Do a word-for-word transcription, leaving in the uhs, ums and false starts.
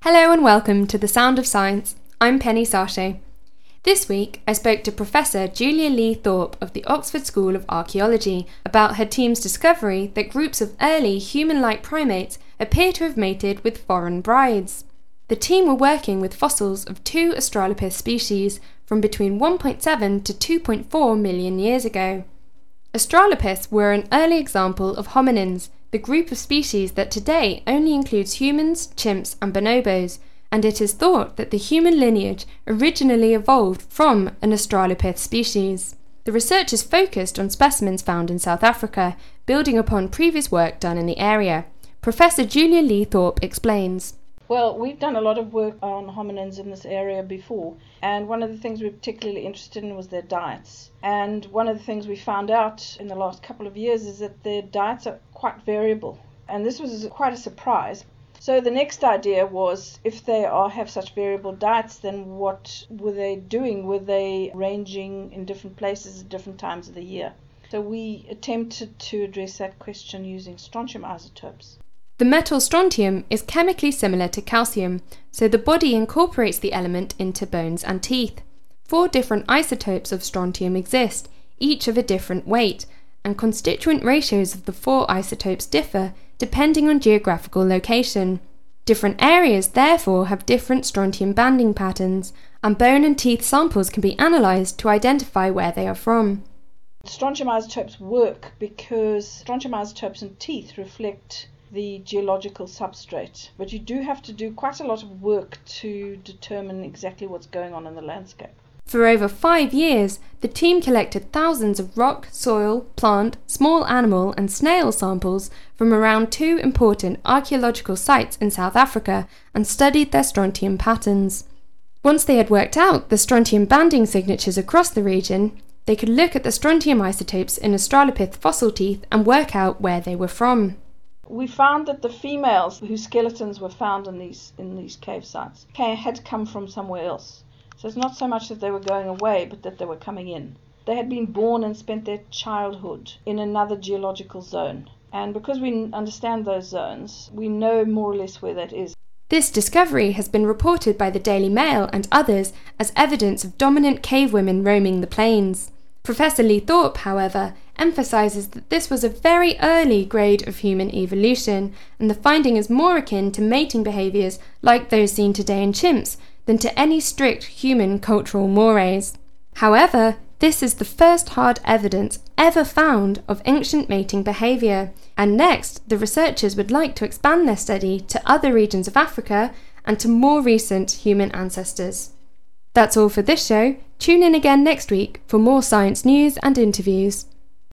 Hello and welcome to The Sound of Science. I'm Penny Sarche. This week I spoke to Professor Julia Lee Thorpe of the Oxford School of Archaeology about her team's discovery that groups of early human-like primates appear to have mated with foreign brides. The team were working with fossils of two Australopithecus species from between one point seven to two point four million years ago. Australopiths were an early example of hominins, the group of species that today only includes humans, chimps and bonobos, and it is thought that the human lineage originally evolved from an Australopith species. The researchers focused on specimens found in South Africa, building upon previous work done in the area. Professor Julia Lee Thorpe explains. Well, we've done a lot of work on hominins in this area before, and one of the things we were particularly interested in was their diets. And one of the things we found out in the last couple of years is that their diets are quite variable, and this was quite a surprise. So the next idea was, if they are have such variable diets, then what were they doing? Were they ranging in different places at different times of the year? So we attempted to address that question using strontium isotopes. The metal strontium is chemically similar to calcium, so the body incorporates the element into bones and teeth. Four different isotopes of strontium exist, each of a different weight, and constituent ratios of the four isotopes differ depending on geographical location. Different areas therefore have different strontium banding patterns, and bone and teeth samples can be analysed to identify where they are from. Strontium isotopes work because strontium isotopes in teeth reflect the geological substrate, but you do have to do quite a lot of work to determine exactly what's going on in the landscape. For over five years, the team collected thousands of rock, soil, plant, small animal and snail samples from around two important archaeological sites in South Africa and studied their strontium patterns. Once they had worked out the strontium banding signatures across the region, they could look at the strontium isotopes in Australopith fossil teeth and work out where they were from. We found that the females whose skeletons were found in these in these cave sites had come from somewhere else. So it's not so much that they were going away, but that they were coming in. They had been born and spent their childhood in another geological zone. And because we understand those zones, we know more or less where that is. This discovery has been reported by the Daily Mail and others as evidence of dominant cave women roaming the plains. Professor Lee Thorpe, however, emphasises that this was a very early grade of human evolution, and the finding is more akin to mating behaviours like those seen today in chimps than to any strict human cultural mores. However, this is the first hard evidence ever found of ancient mating behaviour, and next the researchers would like to expand their study to other regions of Africa and to more recent human ancestors. That's all for this show. Tune in again next week for more science news and interviews.